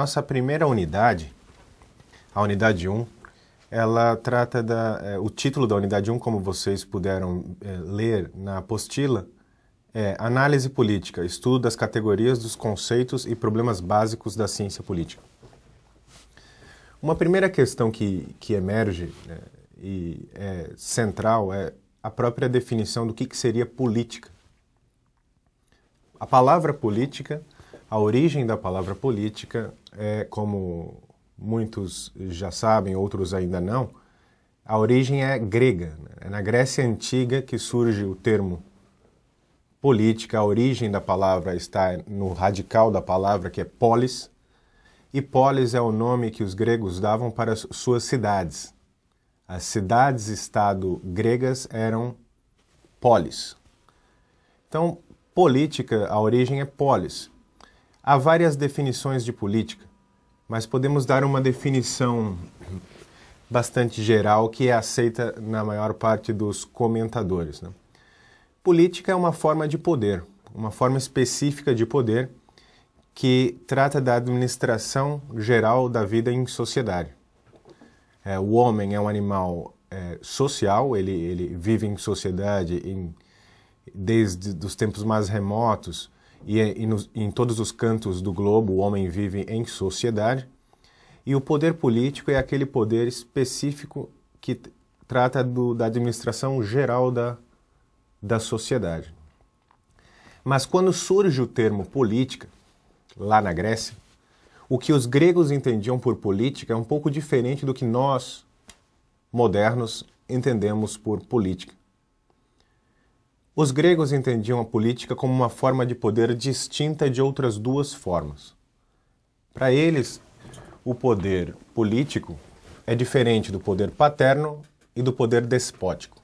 nossa primeira unidade, a unidade 1, ela trata o título da unidade 1, como vocês puderam ler na apostila, é Análise Política, estudo das categorias dos conceitos e problemas básicos da ciência política. Uma primeira questão que emerge e é central é a própria definição do que seria política. A palavra política, a origem da palavra política é, como muitos já sabem, outros ainda não, a origem é grega. É na Grécia Antiga que surge o termo política. A origem da palavra está no radical da palavra, que é polis, e polis é o nome que os gregos davam para suas cidades. As cidades-estado gregas eram polis. Então, política, a origem é polis. Há várias definições de política, mas podemos dar uma definição bastante geral que é aceita na maior parte dos comentadores, né? Política é uma forma de poder, uma forma específica de poder que trata da administração geral da vida em sociedade. O homem é um animal social, ele vive em sociedade desde os tempos mais remotos e em todos os cantos do globo o homem vive em sociedade. E o poder político é aquele poder específico que trata da administração geral da sociedade. Mas quando surge o termo política, lá na Grécia, o que os gregos entendiam por política é um pouco diferente do que nós, modernos, entendemos por política. Os gregos entendiam a política como uma forma de poder distinta de outras duas formas. Para eles, o poder político é diferente do poder paterno e do poder despótico.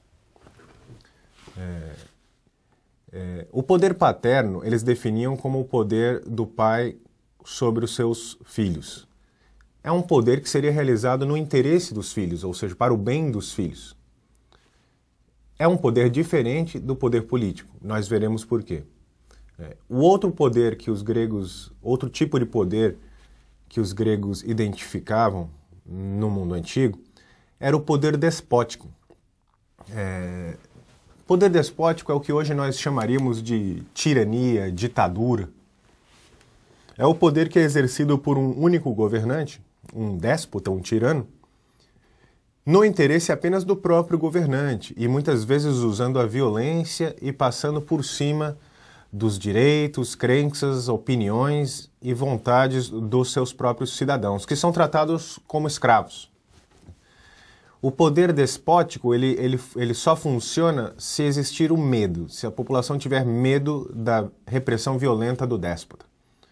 O poder paterno eles definiam como o poder do pai sobre os seus filhos. É um poder que seria realizado no interesse dos filhos, ou seja, para o bem dos filhos. É um poder diferente do poder político. Nós veremos por quê. O outro poder que os gregos, outro tipo de poder que os gregos identificavam no mundo antigo era o poder despótico. Poder despótico é o que hoje nós chamaríamos de tirania, ditadura. É o poder que é exercido por um único governante, um déspota, um tirano, no interesse apenas do próprio governante e muitas vezes usando a violência e passando por cima dos direitos, crenças, opiniões e vontades dos seus próprios cidadãos, que são tratados como escravos. O poder despótico ele só funciona se existir o medo, se a população tiver medo da repressão violenta do déspota.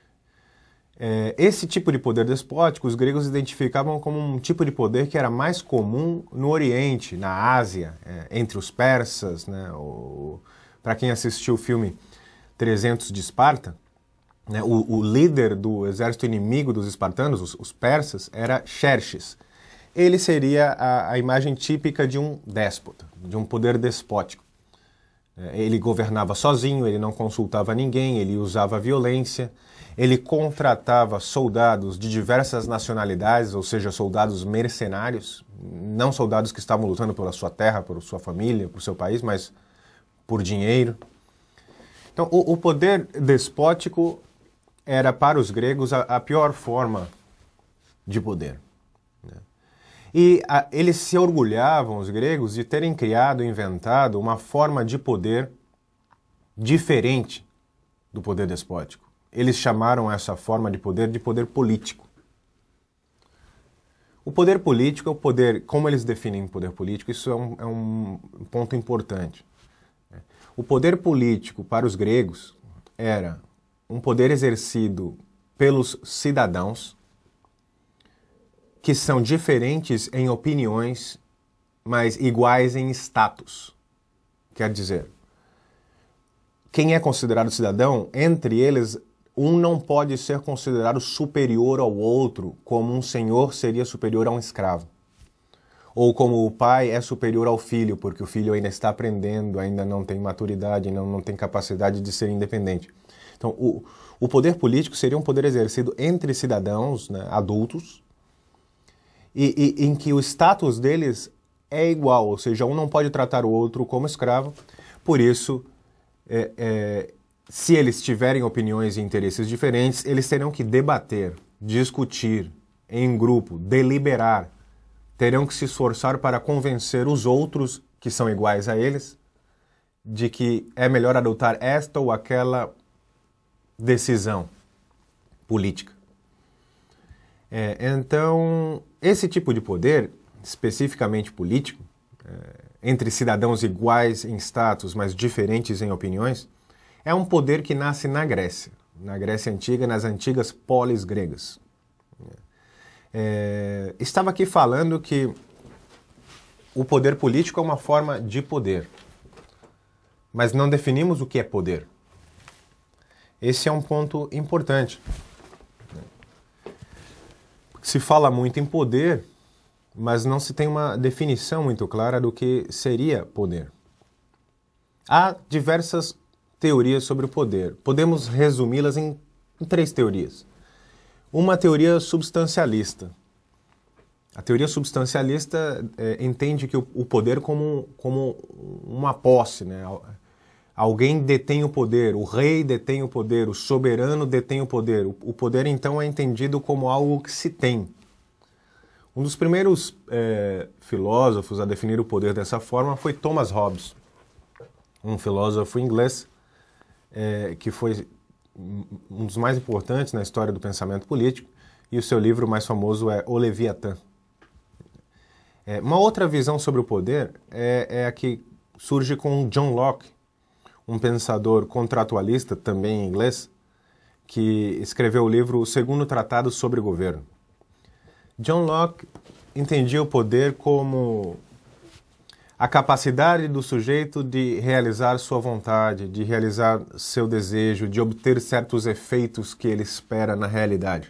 Esse tipo de poder despótico os gregos identificavam como um tipo de poder que era mais comum no Oriente, na Ásia, entre os persas, né? Para quem assistiu o filme 300 de Esparta, né? O líder do exército inimigo dos espartanos, os persas, era Xerxes. Ele seria a imagem típica de um déspota, de um poder despótico. Ele governava sozinho, ele não consultava ninguém, ele usava violência, ele contratava soldados de diversas nacionalidades, ou seja, soldados mercenários, não soldados que estavam lutando pela sua terra, por sua família, por seu país, mas por dinheiro. Então, o poder despótico era, para os gregos, a pior forma de poder. E eles se orgulhavam, os gregos, de terem criado, inventado uma forma de poder diferente do poder despótico. Eles chamaram essa forma de poder político. O poder político é o poder, como eles definem o poder político, isso é um ponto importante. O poder político para os gregos era um poder exercido pelos cidadãos que são diferentes em opiniões, mas iguais em status. Quer dizer, quem é considerado cidadão, entre eles, um não pode ser considerado superior ao outro, como um senhor seria superior a um escravo. Ou como o pai é superior ao filho, porque o filho ainda está aprendendo, ainda não tem maturidade, não tem capacidade de ser independente. Então, O poder político seria um poder exercido entre cidadãos, né, adultos, e em que o status deles é igual, ou seja, um não pode tratar o outro como escravo. Por isso, se eles tiverem opiniões e interesses diferentes, eles terão que debater, discutir em grupo, deliberar, terão que se esforçar para convencer os outros que são iguais a eles de que é melhor adotar esta ou aquela decisão política. Então, esse tipo de poder, especificamente político, entre cidadãos iguais em status, mas diferentes em opiniões, é um poder que nasce na Grécia Antiga, nas antigas polis gregas. Estava aqui falando que o poder político é uma forma de poder, mas não definimos o que é poder. Esse é um ponto importante. Se fala muito em poder, mas não se tem uma definição muito clara do que seria poder. Há diversas teorias sobre o poder. Podemos resumi-las em 3 teorias. Uma teoria substancialista. A teoria substancialista entende que o poder como uma posse, né? Alguém detém o poder, o rei detém o poder, o soberano detém o poder. O poder, então, é entendido como algo que se tem. Um dos primeiros filósofos a definir o poder dessa forma foi Thomas Hobbes, um filósofo inglês que foi um dos mais importantes na história do pensamento político, e o seu livro mais famoso é O Leviatã. Uma outra visão sobre o poder é a que surge com John Locke, um pensador contratualista, também em inglês, que escreveu o livro O Segundo Tratado sobre o Governo. John Locke entendia o poder como a capacidade do sujeito de realizar sua vontade, de realizar seu desejo, de obter certos efeitos que ele espera na realidade.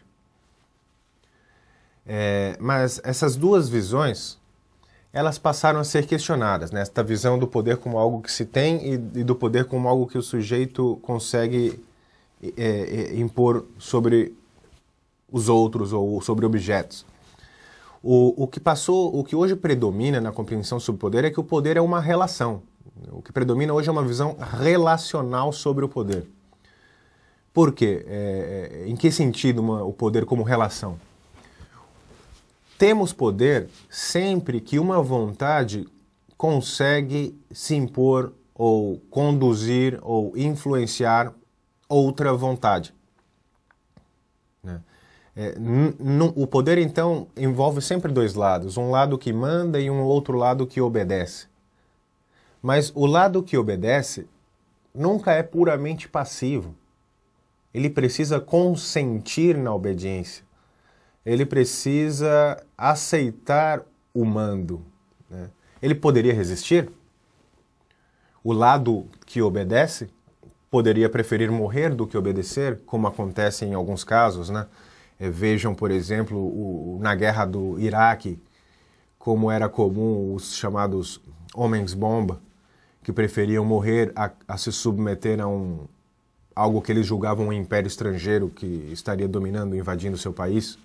Mas essas duas visões, elas passaram a ser questionadas, né? Esta visão do poder como algo que se tem e do poder como algo que o sujeito consegue impor sobre os outros ou sobre objetos. O que hoje predomina na compreensão sobre o poder é que o poder é uma relação. O que predomina hoje é uma visão relacional sobre o poder. Por quê? Em que sentido o poder como relação? Temos poder sempre que uma vontade consegue se impor ou conduzir ou influenciar outra vontade. Né? O poder, então, envolve sempre 2 lados. Um lado que manda e um outro lado que obedece. Mas o lado que obedece nunca é puramente passivo. Ele precisa consentir na obediência. Ele precisa aceitar o mando. Né? Ele poderia resistir? O lado que obedece poderia preferir morrer do que obedecer, como acontece em alguns casos, né? Vejam, por exemplo, na guerra do Iraque, como era comum os chamados homens-bomba, que preferiam morrer a se submeter a algo que eles julgavam um império estrangeiro que estaria dominando, invadindo seu país.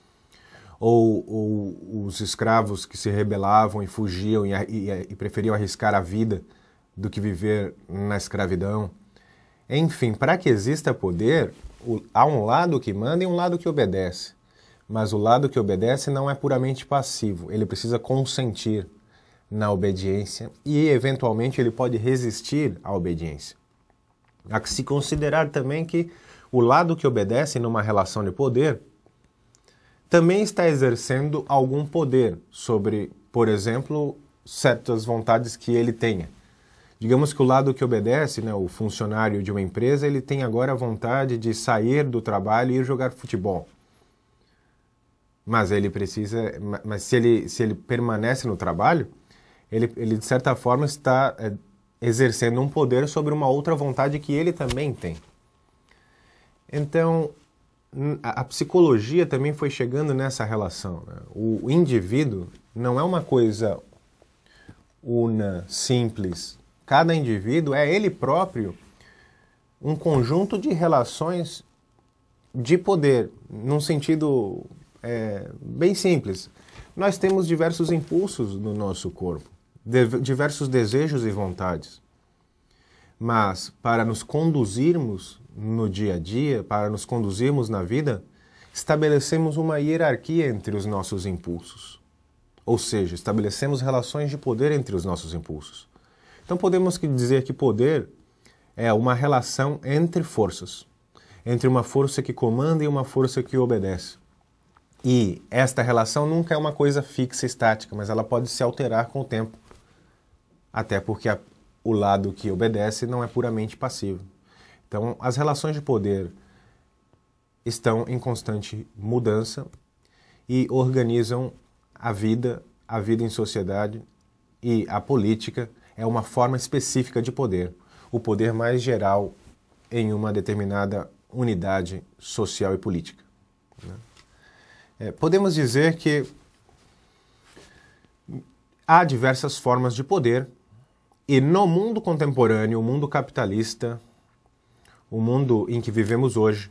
Ou os escravos que se rebelavam e fugiam e preferiam arriscar a vida do que viver na escravidão. Enfim, para que exista poder, há um lado que manda e um lado que obedece. Mas o lado que obedece não é puramente passivo, ele precisa consentir na obediência e, eventualmente, ele pode resistir à obediência. Há que se considerar também que o lado que obedece numa relação de poder também está exercendo algum poder sobre, por exemplo, certas vontades que ele tenha. Digamos que o lado que obedece, né, o funcionário de uma empresa, ele tem agora a vontade de sair do trabalho e ir jogar futebol. Mas se ele permanece no trabalho, ele de certa forma está exercendo um poder sobre uma outra vontade que ele também tem. Então, a psicologia também foi chegando nessa relação. Né? O indivíduo não é uma coisa una, simples. Cada indivíduo é ele próprio um conjunto de relações de poder, num sentido bem simples. Nós temos diversos impulsos no nosso corpo, diversos desejos e vontades. Mas para nos conduzirmos no dia a dia, para nos conduzirmos na vida, estabelecemos uma hierarquia entre os nossos impulsos. Ou seja, estabelecemos relações de poder entre os nossos impulsos. Então podemos dizer que poder é uma relação entre forças, entre uma força que comanda e uma força que obedece. E esta relação nunca é uma coisa fixa e estática, mas ela pode se alterar com o tempo. Até porque o lado que obedece não é puramente passivo. Então, as relações de poder estão em constante mudança e organizam a vida em sociedade, e a política é uma forma específica de poder, o poder mais geral em uma determinada unidade social e política. Podemos dizer que há diversas formas de poder, e no mundo contemporâneo, o mundo capitalista, o mundo em que vivemos hoje,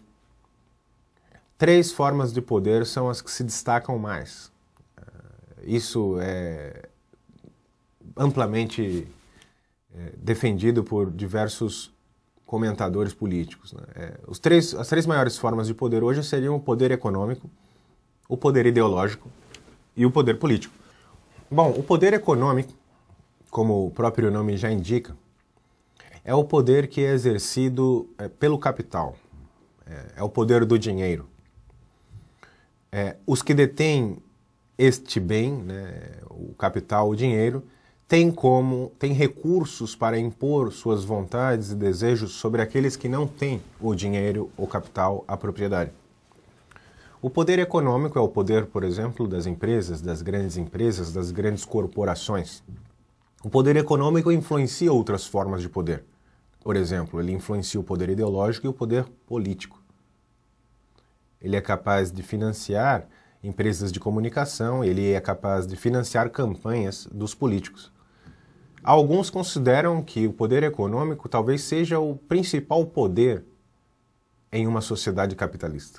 3 formas de poder são as que se destacam mais. Isso é amplamente defendido por diversos comentadores políticos. As 3 maiores formas de poder hoje seriam o poder econômico, o poder ideológico e o poder político. Bom, o poder econômico, como o próprio nome já indica, é o poder que é exercido pelo capital, é o poder do dinheiro. Os que detêm este bem, o capital, o dinheiro, têm recursos para impor suas vontades e desejos sobre aqueles que não têm o dinheiro, o capital, a propriedade. O poder econômico é o poder, por exemplo, das empresas, das grandes corporações. O poder econômico influencia outras formas de poder. Por exemplo, ele influencia o poder ideológico e o poder político. Ele é capaz de financiar empresas de comunicação, ele é capaz de financiar campanhas dos políticos. Alguns consideram que o poder econômico talvez seja o principal poder em uma sociedade capitalista.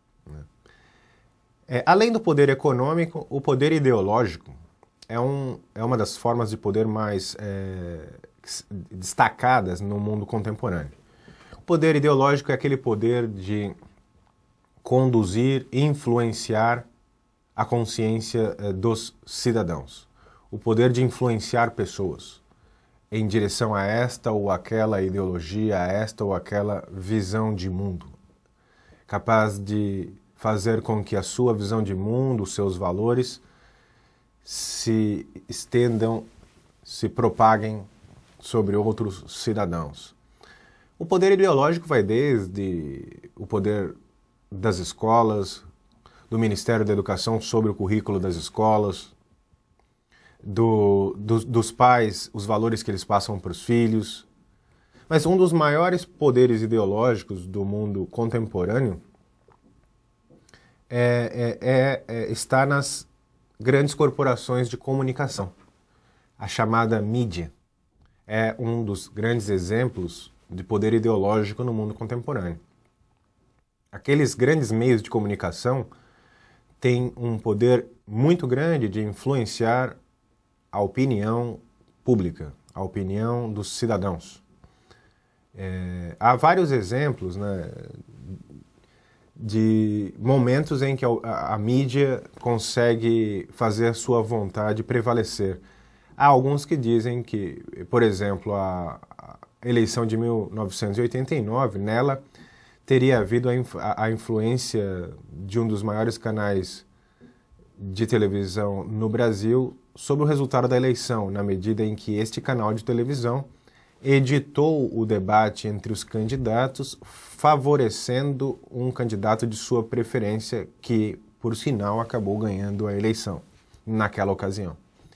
Além do poder econômico, o poder ideológico é uma das formas de poder mais destacadas no mundo contemporâneo. O poder ideológico é aquele poder de conduzir e influenciar a consciência dos cidadãos. O poder de influenciar pessoas em direção a esta ou aquela ideologia, a esta ou aquela visão de mundo. Capaz de fazer com que a sua visão de mundo, os seus valores, se estendam, se propaguem sobre outros cidadãos. O poder ideológico vai desde o poder das escolas, do Ministério da Educação sobre o currículo das escolas, dos pais, os valores que eles passam para os filhos. Mas um dos maiores poderes ideológicos do mundo contemporâneo está nas grandes corporações de comunicação. A chamada mídia é um dos grandes exemplos de poder ideológico no mundo contemporâneo. Aqueles grandes meios de comunicação têm um poder muito grande de influenciar a opinião pública, a opinião dos cidadãos. Há vários exemplos, de momentos em que a mídia consegue fazer sua vontade prevalecer. Há alguns que dizem que, por exemplo, a eleição de 1989, nela teria havido a influência de um dos maiores canais de televisão no Brasil sobre o resultado da eleição, na medida em que este canal de televisão editou o debate entre os candidatos, favorecendo um candidato de sua preferência que, por sinal, acabou ganhando a eleição naquela ocasião.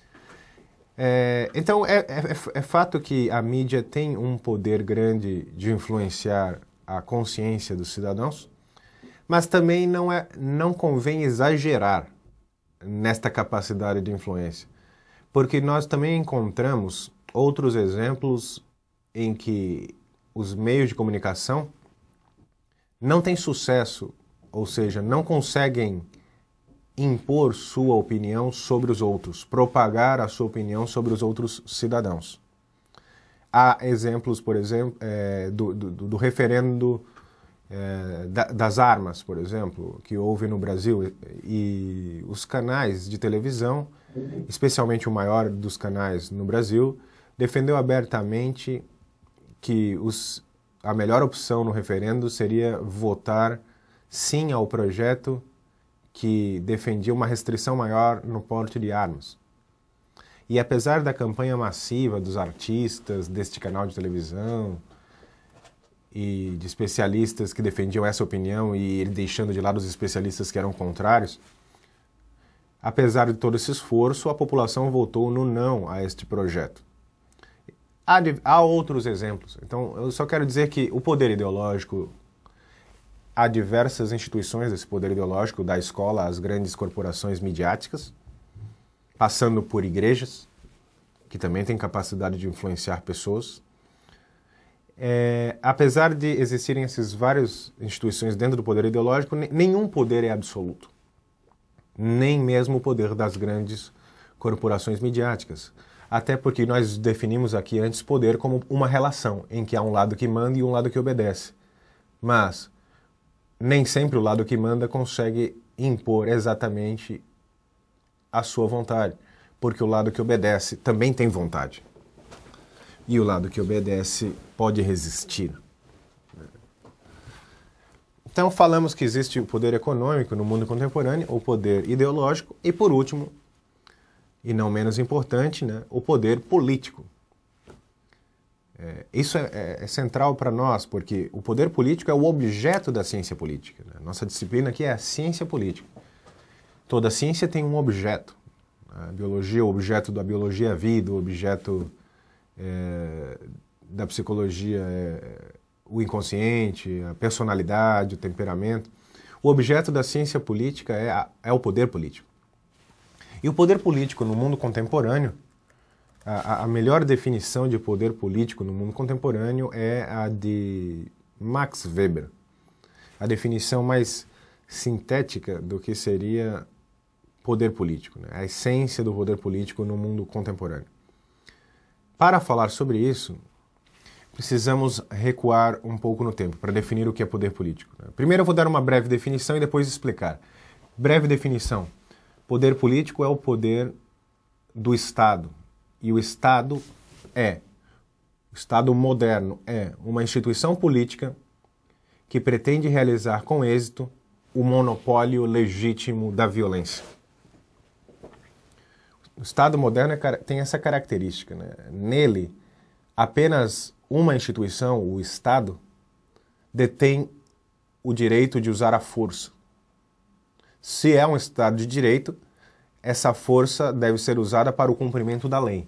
Então, é fato que a mídia tem um poder grande de influenciar a consciência dos cidadãos, mas também não convém exagerar nesta capacidade de influência, porque nós também encontramos outros exemplos em que os meios de comunicação não têm sucesso, ou seja, não conseguem impor sua opinião sobre os outros, propagar a sua opinião sobre os outros cidadãos. Há exemplos, por exemplo, do referendo das armas, por exemplo, que houve no Brasil, e os canais de televisão, especialmente o maior dos canais no Brasil, defendeu abertamente que a melhor opção no referendo seria votar sim ao projeto que defendia uma restrição maior no porte de armas. E apesar da campanha massiva dos artistas deste canal de televisão e de especialistas que defendiam essa opinião e ele deixando de lado os especialistas que eram contrários, apesar de todo esse esforço, a população votou no não a este projeto. Há outros exemplos. Então, eu só quero dizer que o poder ideológico, há diversas instituições desse poder ideológico, da escola às grandes corporações midiáticas, passando por igrejas, que também têm capacidade de influenciar pessoas. Apesar de existirem essas várias instituições dentro do poder ideológico, nenhum poder é absoluto. Nem mesmo o poder das grandes corporações midiáticas. Até porque nós definimos aqui antes poder como uma relação, em que há um lado que manda e um lado que obedece. Mas nem sempre o lado que manda consegue impor exatamente a sua vontade, porque o lado que obedece também tem vontade. E o lado que obedece pode resistir. Então falamos que existe o poder econômico no mundo contemporâneo, o poder ideológico e, por último, e não menos importante, né, o poder político. Isso é central para nós, porque o poder político é o objeto da ciência política. Né? Nossa disciplina aqui é a ciência política. Toda ciência tem um objeto. A biologia, o objeto da biologia é a vida, o objeto da psicologia é o inconsciente, a personalidade, o temperamento. O objeto da ciência política é o poder político. E o poder político no mundo contemporâneo, a melhor definição de poder político no mundo contemporâneo é a de Max Weber. A definição mais sintética do que seria poder político, né? A essência do poder político no mundo contemporâneo. Para falar sobre isso, precisamos recuar um pouco no tempo para definir o que é poder político. Né? Primeiro eu vou dar uma breve definição e depois explicar. Breve definição. Poder político é o poder do Estado. E o Estado moderno é uma instituição política que pretende realizar com êxito o monopólio legítimo da violência. O Estado moderno tem essa característica, né? Nele, apenas uma instituição, o Estado, detém o direito de usar a força. Se é um Estado de direito, essa força deve ser usada para o cumprimento da lei.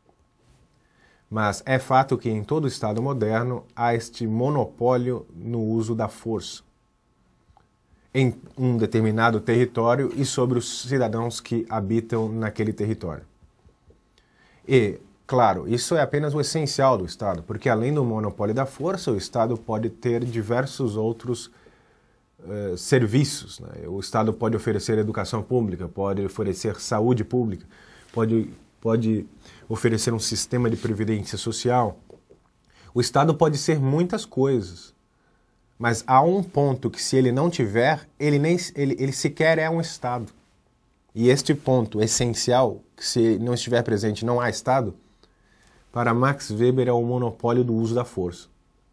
Mas é fato que em todo Estado moderno há este monopólio no uso da força em um determinado território e sobre os cidadãos que habitam naquele território. E, claro, isso é apenas o essencial do Estado, porque além do monopólio da força, o Estado pode ter diversos outros serviços. Né? O Estado pode oferecer educação pública, pode oferecer saúde pública, pode oferecer um sistema de previdência social. O Estado pode ser muitas coisas, mas há um ponto que, se ele não tiver, ele sequer é um Estado. E este ponto essencial, que se não estiver presente não há Estado, para Max Weber é o monopólio do uso da força.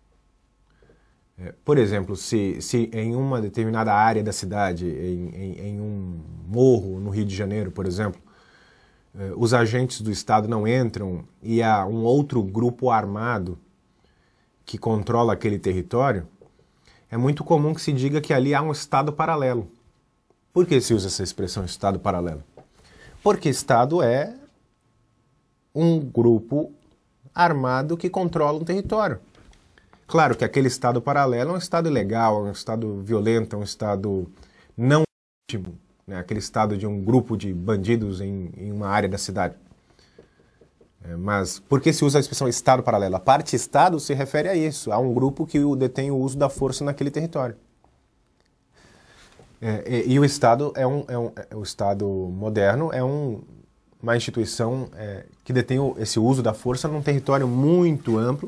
Por exemplo, se em uma determinada área da cidade, em um morro no Rio de Janeiro, por exemplo, os agentes do Estado não entram e há um outro grupo armado que controla aquele território, é muito comum que se diga que ali há um Estado paralelo. Por que se usa essa expressão Estado paralelo? Porque Estado é um grupo armado que controla um território. Claro que aquele Estado paralelo é um Estado ilegal, é um Estado violento, é um Estado não legítimo, né? Aquele Estado de um grupo de bandidos em uma área da cidade. Mas por que se usa a expressão Estado paralelo? A parte Estado se refere a isso, a um grupo que detém o uso da força naquele território. E o Estado o Estado moderno é uma instituição que detém esse uso da força num território muito amplo.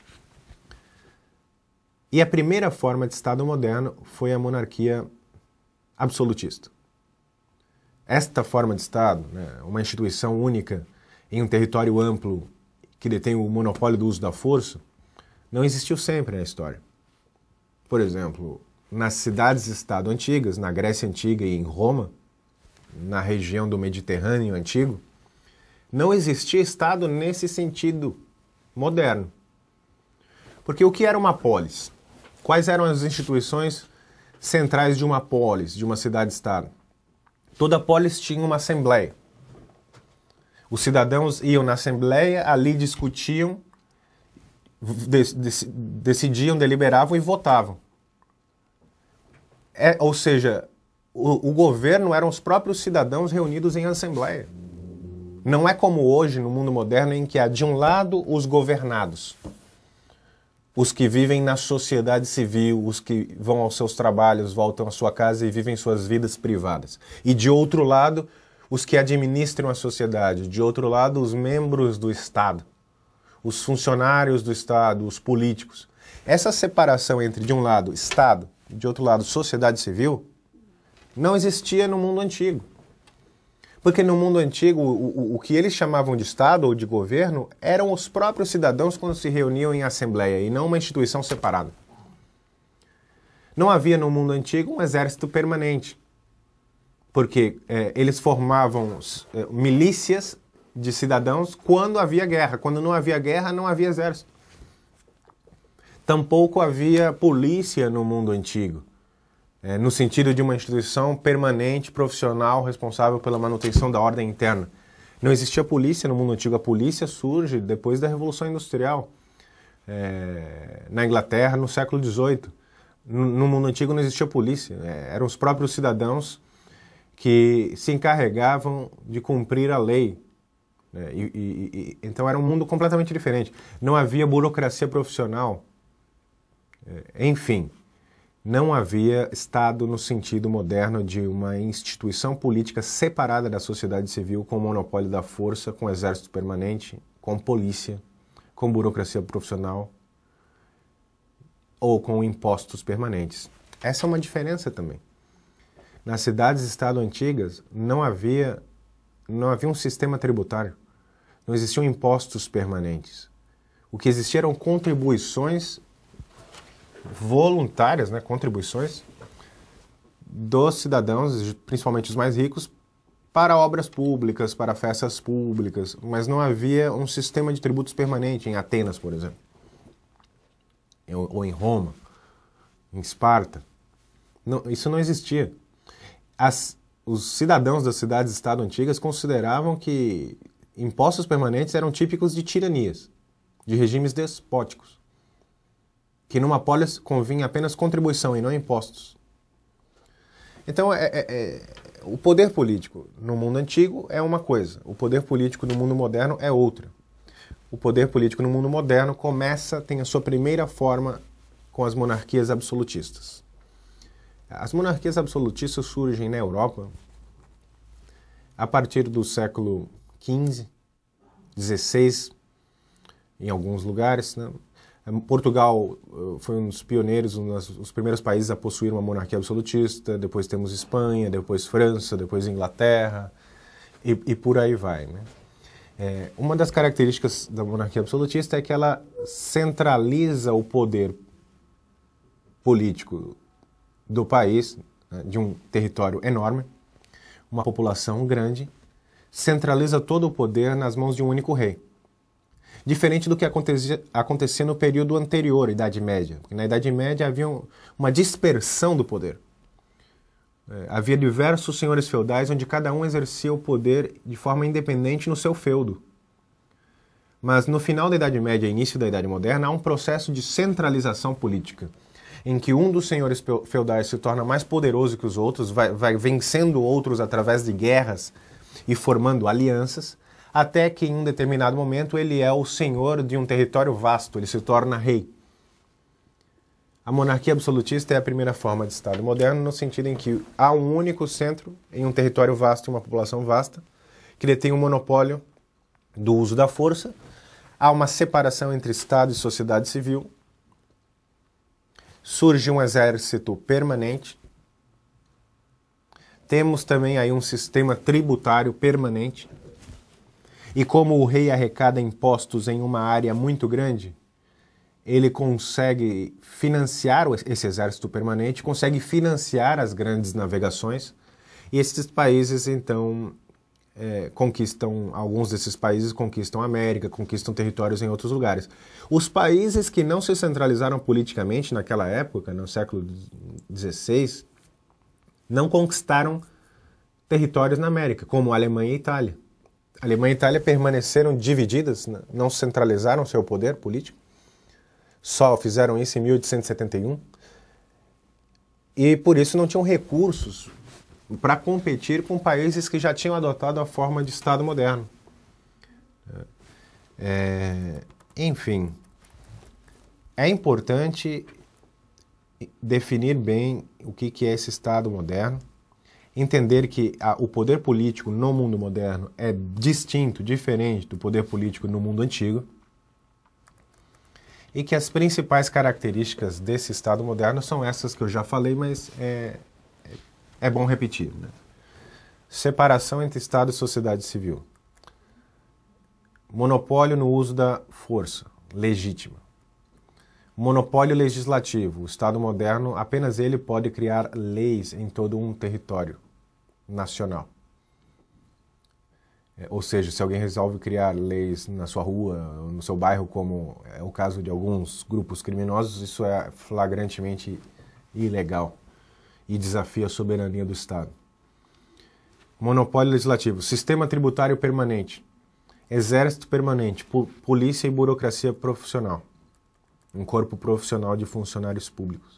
E a primeira forma de Estado moderno foi a monarquia absolutista. Esta forma de Estado, né, uma instituição única em um território amplo que detém o monopólio do uso da força, não existiu sempre na história. Por exemplo, nas cidades-estado antigas, na Grécia Antiga e em Roma, na região do Mediterrâneo Antigo, não existia Estado nesse sentido moderno. Porque o que era uma polis? Quais eram as instituições centrais de uma polis, de uma cidade-estado? Toda polis tinha uma assembleia. Os cidadãos iam na assembleia, ali discutiam, decidiam, deliberavam e votavam. Ou seja, o governo eram os próprios cidadãos reunidos em assembleia. Não é como hoje, no mundo moderno, em que há de um lado os governados, os que vivem na sociedade civil, os que vão aos seus trabalhos, voltam à sua casa e vivem suas vidas privadas. E de outro lado, os que administram a sociedade. De outro lado, os membros do Estado, os funcionários do Estado, os políticos. Essa separação entre, de um lado, Estado, e de outro lado, sociedade civil, não existia no mundo antigo. Porque no mundo antigo, o que eles chamavam de Estado ou de governo eram os próprios cidadãos quando se reuniam em assembleia e não uma instituição separada. Não havia no mundo antigo um exército permanente, porque eles formavam milícias de cidadãos quando havia guerra. Quando não havia guerra, não havia exército. Tampouco havia polícia no mundo antigo, no sentido de uma instituição permanente, profissional, responsável pela manutenção da ordem interna. Não existia polícia no mundo antigo. A polícia surge depois da Revolução Industrial, na Inglaterra, no século XVIII. No mundo antigo não existia polícia. Eram os próprios cidadãos que se encarregavam de cumprir a lei. Então era um mundo completamente diferente. Não havia burocracia profissional. Enfim, não havia Estado no sentido moderno de uma instituição política separada da sociedade civil, com monopólio da força, com exército permanente, com polícia, com burocracia profissional ou com impostos permanentes. Essa é uma diferença também. Nas cidades-estado antigas não havia um sistema tributário, não existiam impostos permanentes. O que existiam eram contribuições voluntárias, contribuições dos cidadãos, principalmente os mais ricos, para obras públicas, para festas públicas, mas não havia um sistema de tributos permanente em Atenas, por exemplo, ou em Roma, em Esparta. Não, isso não existia. Os cidadãos das cidades-estado antigas consideravam que impostos permanentes eram típicos de tiranias, de regimes despóticos, que numa polis convinha apenas contribuição e não impostos. Então, o poder político no mundo antigo é uma coisa, o poder político no mundo moderno é outra. O poder político no mundo moderno tem a sua primeira forma com as monarquias absolutistas. As monarquias absolutistas surgem na Europa a partir do século XV, XVI, em alguns lugares, Portugal foi um dos pioneiros, os primeiros países a possuir uma monarquia absolutista, depois temos Espanha, depois França, depois Inglaterra, e por aí vai. Uma das características da monarquia absolutista é que ela centraliza o poder político do país, de um território enorme, uma população grande, centraliza todo o poder nas mãos de um único rei. Diferente do que acontecia no período anterior à Idade Média. Porque na Idade Média havia uma dispersão do poder. Havia diversos senhores feudais onde cada um exercia o poder de forma independente no seu feudo. Mas no final da Idade Média e início da Idade Moderna há um processo de centralização política, em que um dos senhores feudais se torna mais poderoso que os outros, vai vencendo outros através de guerras e formando alianças, até que em um determinado momento ele é o senhor de um território vasto, ele se torna rei. A monarquia absolutista é a primeira forma de Estado moderno, no sentido em que há um único centro em um território vasto e uma população vasta, que detém um monopólio do uso da força, há uma separação entre Estado e sociedade civil, surge um exército permanente, temos também aí um sistema tributário permanente, e como o rei arrecada impostos em uma área muito grande, ele consegue financiar esse exército permanente, consegue financiar as grandes navegações, e esses países, então, alguns desses países conquistam a América, conquistam territórios em outros lugares. Os países que não se centralizaram politicamente naquela época, no século XVI, não conquistaram territórios na América, como a Alemanha e a Itália. A Alemanha e a Itália permaneceram divididas, não centralizaram seu poder político, só fizeram isso em 1871, e por isso não tinham recursos para competir com países que já tinham adotado a forma de Estado moderno. Enfim, é importante definir bem o que é esse Estado moderno, entender que o poder político no mundo moderno é distinto, diferente do poder político no mundo antigo, e que as principais características desse Estado moderno são essas que eu já falei, mas é bom repetir, né? Separação entre Estado e sociedade civil. Monopólio no uso da força legítima. Monopólio legislativo. O Estado moderno, apenas ele pode criar leis em todo um território nacional. Ou seja, se alguém resolve criar leis na sua rua, no seu bairro, como é o caso de alguns grupos criminosos, isso é flagrantemente ilegal e desafia a soberania do Estado. Monopólio legislativo, sistema tributário permanente, exército permanente, polícia e burocracia profissional, um corpo profissional de funcionários públicos.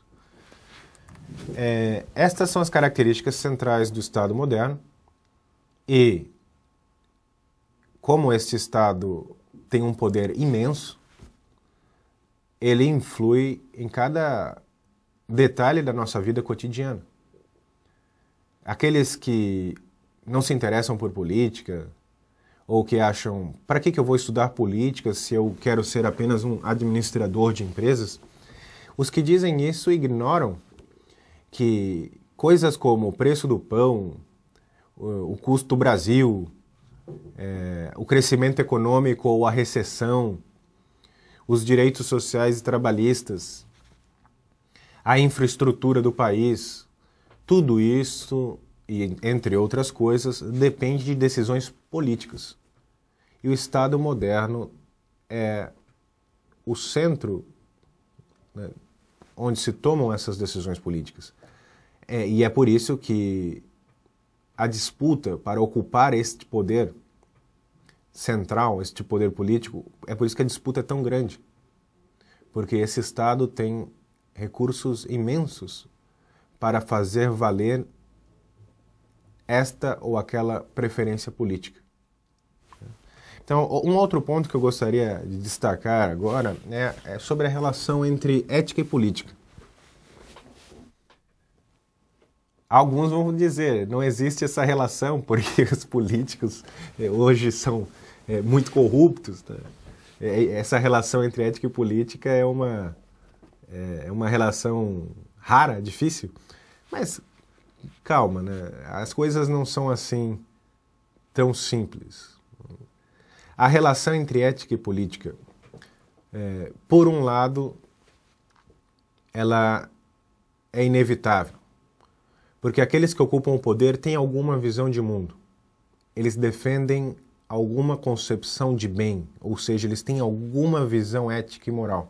Estas são as características centrais do Estado moderno e, como este Estado tem um poder imenso, ele influi em cada detalhe da nossa vida cotidiana. Aqueles que não se interessam por política, ou que acham, para que eu vou estudar política se eu quero ser apenas um administrador de empresas? Os que dizem isso ignoram que coisas como o preço do pão, o custo do Brasil, o crescimento econômico ou a recessão, os direitos sociais e trabalhistas, a infraestrutura do país, tudo isso, e entre outras coisas, depende de decisões políticas. E o Estado moderno é o centro, né, onde se tomam essas decisões políticas. E é por isso que a disputa para ocupar este poder central, este poder político, é por isso que a disputa é tão grande. Porque esse Estado tem recursos imensos para fazer valer esta ou aquela preferência política. Então, um outro ponto que eu gostaria de destacar agora é sobre a relação entre ética e política. Alguns vão dizer, não existe essa relação porque os políticos hoje são muito corruptos. Tá? Essa relação entre ética e política é uma relação rara, difícil, mas calma, né? As coisas não são assim tão simples. A relação entre ética e política, por um lado, ela é inevitável, porque aqueles que ocupam o poder têm alguma visão de mundo. Eles defendem alguma concepção de bem, ou seja, eles têm alguma visão ética e moral.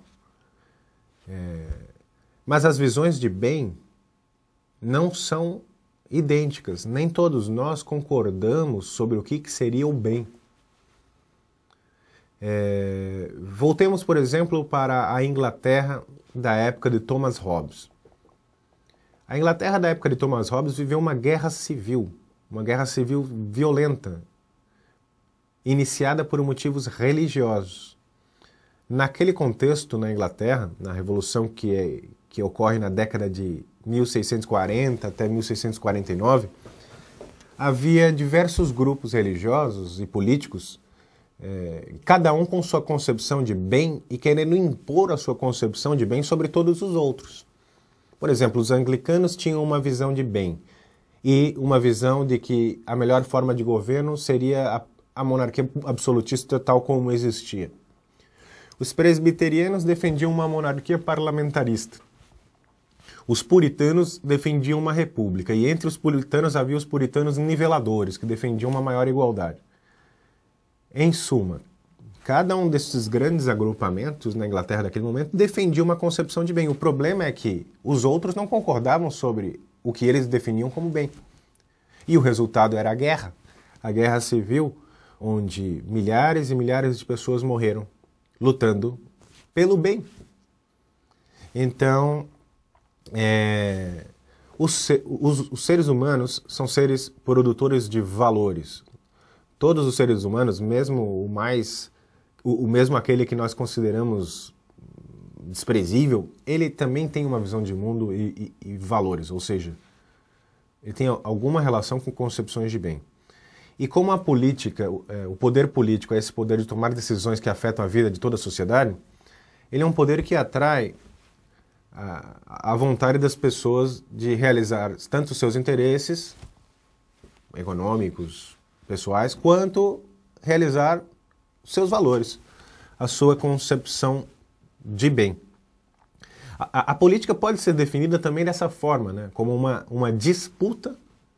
Mas as visões de bem não são idênticas. Nem todos nós concordamos sobre o que seria o bem. Voltemos, por exemplo, para a Inglaterra da época de Thomas Hobbes. A Inglaterra da época de Thomas Hobbes viveu uma guerra civil violenta, iniciada por motivos religiosos. Naquele contexto, na Inglaterra, na revolução que que ocorre na década de 1640 até 1649, havia diversos grupos religiosos e políticos, cada um com sua concepção de bem e querendo impor a sua concepção de bem sobre todos os outros. Por exemplo, os anglicanos tinham uma visão de bem e uma visão de que a melhor forma de governo seria a monarquia absolutista tal como existia. Os presbiterianos defendiam uma monarquia parlamentarista. Os puritanos defendiam uma república, e entre os puritanos havia os puritanos niveladores, que defendiam uma maior igualdade. Em suma, cada um desses grandes agrupamentos na Inglaterra daquele momento defendia uma concepção de bem. O problema é que os outros não concordavam sobre o que eles definiam como bem. E o resultado era a guerra civil, onde milhares e milhares de pessoas morreram lutando pelo bem. Então, os seres humanos são seres produtores de valores. Todos os seres humanos, mesmo mesmo aquele que nós consideramos desprezível, ele também tem uma visão de mundo e valores, ou seja, ele tem alguma relação com concepções de bem. E como a política, o poder político é esse poder de tomar decisões que afetam a vida de toda a sociedade, ele é um poder que atrai a vontade das pessoas de realizar tanto os seus interesses econômicos, pessoais, quanto realizar seus valores, a sua concepção de bem. A política pode ser definida também dessa forma, né? Como uma disputa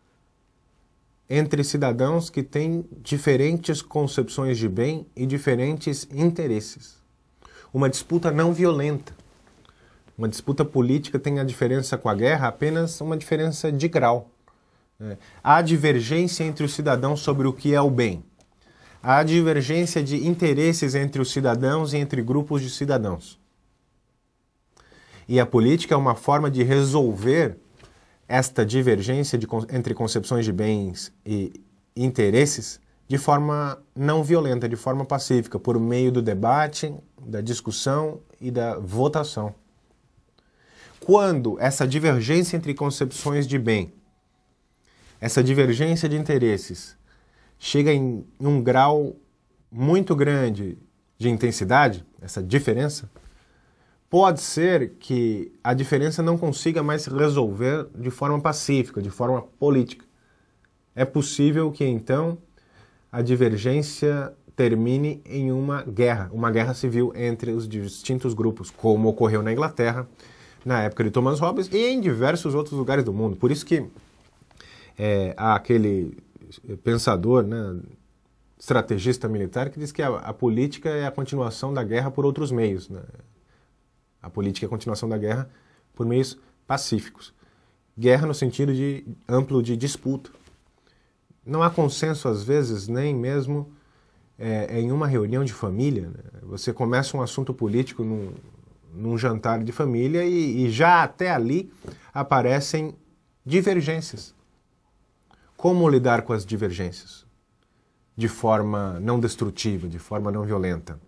entre cidadãos que têm diferentes concepções de bem e diferentes interesses. Uma disputa não violenta. Uma disputa política tem a diferença com a guerra apenas uma diferença de grau. Há divergência entre os cidadãos sobre o que é o bem. Há divergência de interesses entre os cidadãos e entre grupos de cidadãos. E a política é uma forma de resolver esta divergência entre concepções de bens e interesses de forma não violenta, de forma pacífica, por meio do debate, da discussão e da votação. Quando essa divergência entre concepções de bem, essa divergência de interesses, chega em um grau muito grande de intensidade, essa diferença, pode ser que a diferença não consiga mais se resolver de forma pacífica, de forma política. É possível que, então, a divergência termine em uma guerra civil entre os distintos grupos, como ocorreu na Inglaterra, na época de Thomas Hobbes, e em diversos outros lugares do mundo. Por isso que há aquele pensador, né, estrategista militar, que diz que a política é a continuação da guerra por outros meios, né? A política é a continuação da guerra por meios pacíficos. Guerra no sentido amplo de disputa. Não há consenso, às vezes, nem mesmo em uma reunião de família, né? Você começa um assunto político num jantar de família e já até ali aparecem divergências. Como lidar com as divergências? De forma não destrutiva, de forma não violenta.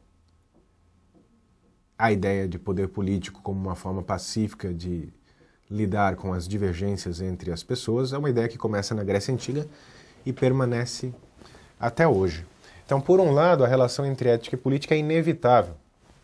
A ideia de poder político como uma forma pacífica de lidar com as divergências entre as pessoas é uma ideia que começa na Grécia Antiga e permanece até hoje. Então, por um lado, a relação entre ética e política é inevitável,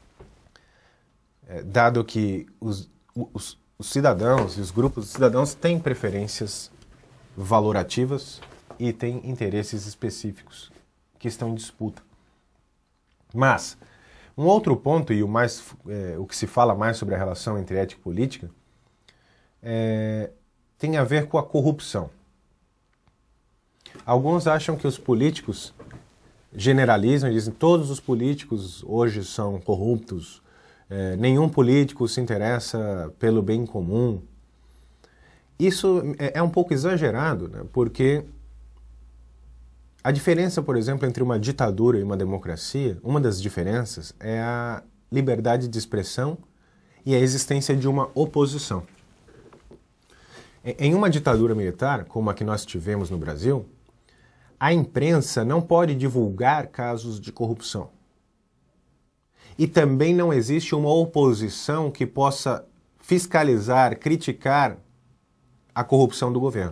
dado que os cidadãos e os grupos de cidadãos têm preferências valorativas e têm interesses específicos que estão em disputa. Mas um outro ponto, e o que se fala mais sobre a relação entre ética e política, tem a ver com a corrupção. Alguns acham que os políticos generalizam e dizem que todos os políticos hoje são corruptos, nenhum político se interessa pelo bem comum. Isso é um pouco exagerado, né? Porque a diferença, por exemplo, entre uma ditadura e uma democracia, uma das diferenças é a liberdade de expressão e a existência de uma oposição. Em uma ditadura militar, como a que nós tivemos no Brasil, a imprensa não pode divulgar casos de corrupção. E também não existe uma oposição que possa fiscalizar, criticar a corrupção do governo.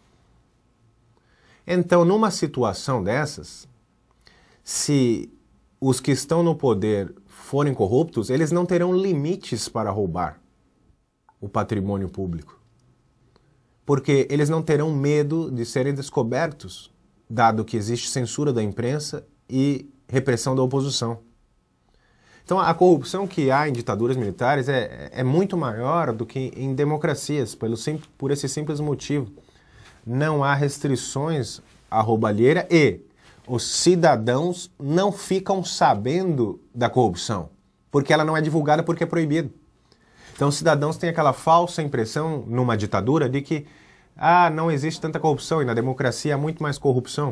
Então, numa situação dessas, se os que estão no poder forem corruptos, eles não terão limites para roubar o patrimônio público. Porque eles não terão medo de serem descobertos, dado que existe censura da imprensa e repressão da oposição. Então, a corrupção que há em ditaduras militares é muito maior do que em democracias, por esse simples motivo. Não há restrições à roubalheira e os cidadãos não ficam sabendo da corrupção, porque ela não é divulgada porque é proibido. Então, os cidadãos têm aquela falsa impressão, numa ditadura, de que não existe tanta corrupção e na democracia há muito mais corrupção.